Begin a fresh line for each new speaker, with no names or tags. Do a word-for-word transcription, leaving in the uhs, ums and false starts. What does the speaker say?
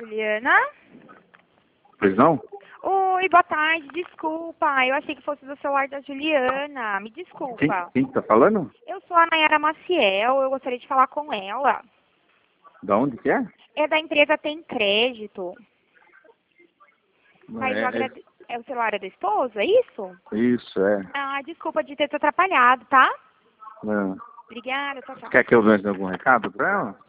Juliana?
Pois não?
Oi, boa tarde, desculpa. Eu achei que fosse do celular da Juliana. Me
Quem,
desculpa.
quem tá falando?
Eu sou a Nayara Maciel, eu gostaria de falar com ela.
Da onde que é?
É da empresa Tem Crédito. Mas eu
É,
agrade... é o celular da esposa, é isso?
é, isso, é.
Ah, desculpa de ter te atrapalhado, tá?
é.
Obrigada, tchau, tchau.
Quer que eu veja algum recado pra ela?